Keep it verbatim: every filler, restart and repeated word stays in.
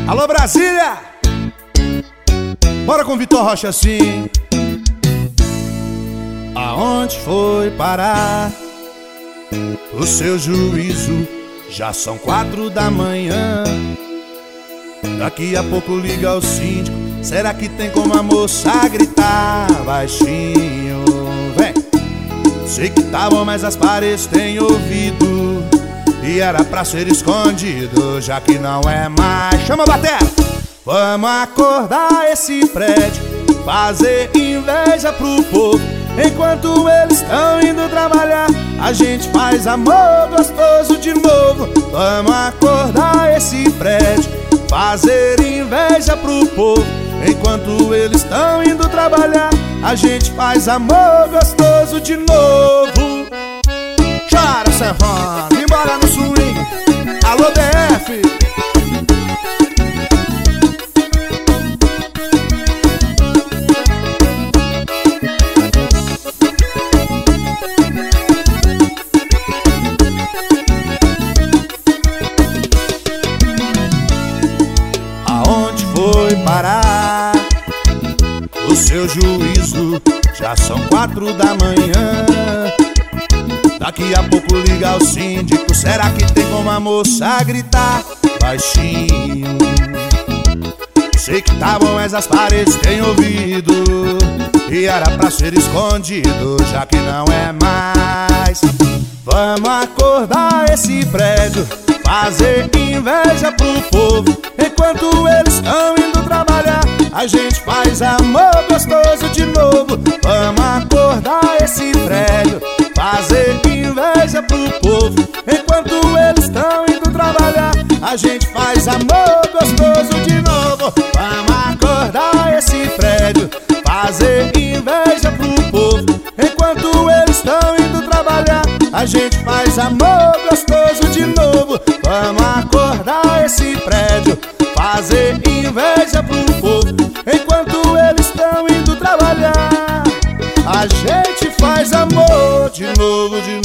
Alô, Brasília! Bora com Vitor Rocha assim. Aonde foi parar o seu juízo? Já são quatro da manhã. Daqui a pouco liga o síndico. Será que tem como a moça gritar baixinho? Vem! Sei que tá bom, mas as paredes têm ouvido e era pra ser escondido, já que não é mais. Chama a bateria! Vamos acordar esse prédio, fazer inveja pro povo. Enquanto eles estão indo trabalhar, a gente faz amor gostoso de novo. Vamos acordar esse prédio, fazer inveja pro povo. Enquanto eles estão indo trabalhar, a gente faz amor gostoso de novo. Chora, Serrano, embora no swing. Alô, D F. Aonde foi parar o seu juízo? Já são quatro da manhã. Daqui a pouco liga o síndico. Será que tem como a moça gritar baixinho? Sei que tá bom, mas as paredes têm ouvido e era pra ser escondido, já que não é mais. Vamos acordar esse prédio, fazer inveja pro povo. Enquanto eles estão indo trabalhar, a gente faz amor gostoso de novo. Vamos acordar esse prédio, fazer inveja pro povo. Enquanto eles estão indo trabalhar, a gente faz amor gostoso de novo. Vamos acordar esse prédio, fazer inveja pro povo. Enquanto eles estão indo trabalhar, a gente faz amor gostoso de novo. Vamos acordar esse prédio, fazer inveja pro povo. Enquanto eles estão indo trabalhar, a gente faz amor de novo, de